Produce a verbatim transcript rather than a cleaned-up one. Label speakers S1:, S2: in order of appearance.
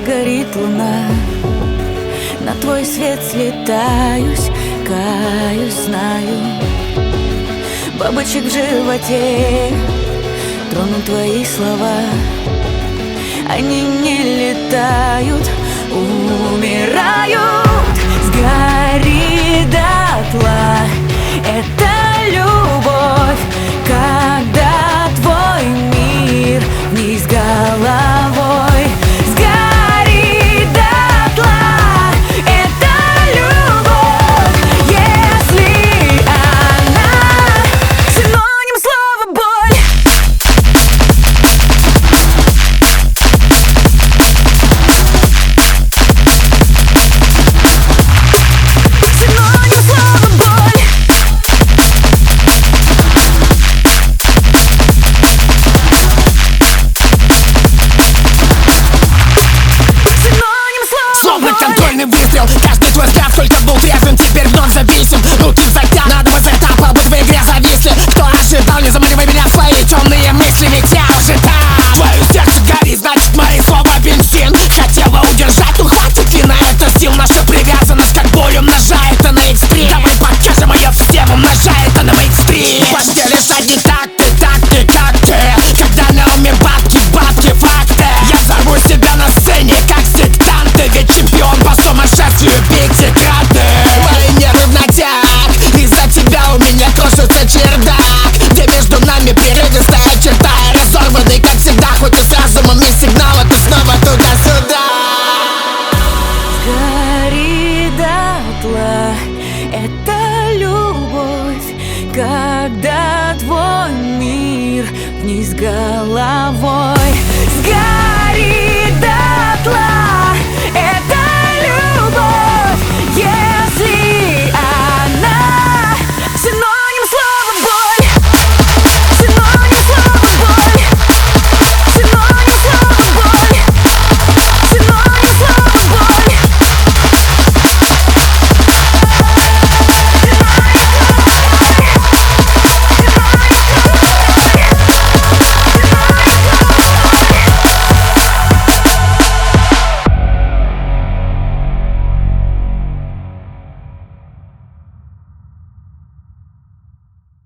S1: горит луна, на твой свет слетаюсь, каюсь, знаю. Бабочек в животе тронут твои слова. Они не летают, умирают. Сгори дотла, это любовь, когда твой мир вниз головой. Сгори дотла, это любовь, если она синоним слова боль. Синоним слова боль. Синоним слова
S2: Словно
S1: боль.
S2: контрольный выстрел, каждый твой взгляд только был трезвым, теперь вновь зависим. Руки затянуты